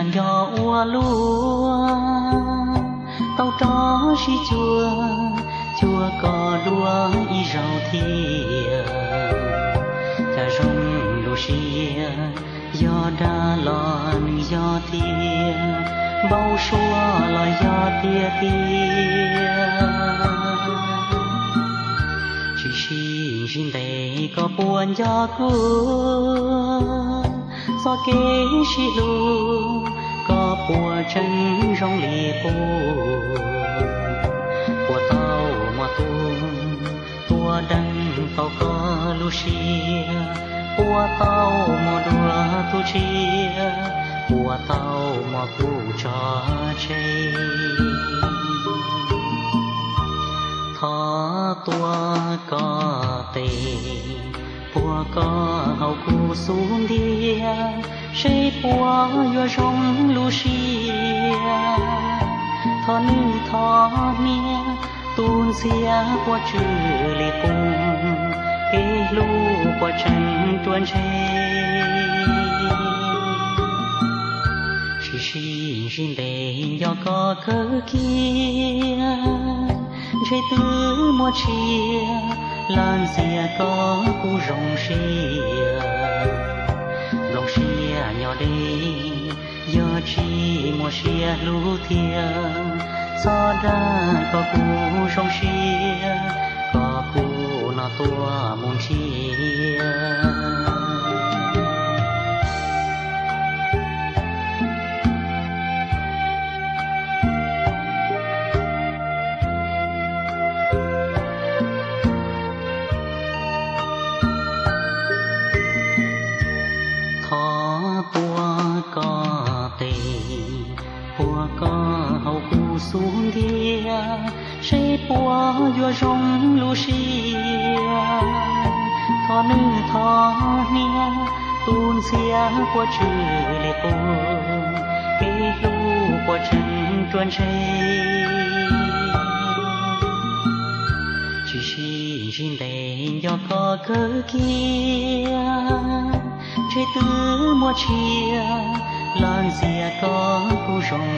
làn gió ua lúa tàu tró xí chua có đua y rau thia ta rong lù xia gió đa lon gió thia bao xua là gió tia chỉ xin đây có buồn gió cua gió kế xí lu có bùa chân rong lì bù bùa tàu mà tua đăng tàu có lu xia bùa tàu mà đùa tu chia bùa tàu mà cụ cho chơi thọ tua có tề bùa có hậu cụ xuống địa xây bùa vừa rong lu xia thọ nữ thọ nia tuôn xia bùa chữ lì bùng kê lu bùa chân tuôn xin để do có cớ kia chơi tứ mua chia lan xia có cu rong xia nhỏ đi giờ chi mua xia lu thiêng so ra có cu rong xia có cu nó tua môn chia xuống địa xây bùa vừa rong lu xia thọ nữ thọ nia tuôn xia bùa chữ lệ bù kê lu bùa chân tuôn chỉ xin để do có cớ kia chơi tứ mua chia lan xia có cu rong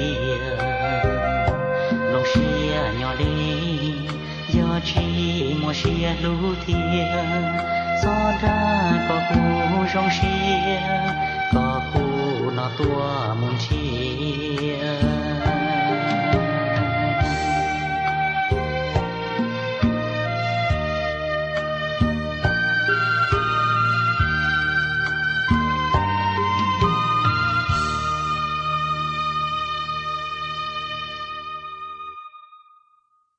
xia nhỏ đi giờ chi mua xia lu thiêng so ra có cu rong xia có cu nó tua môn chia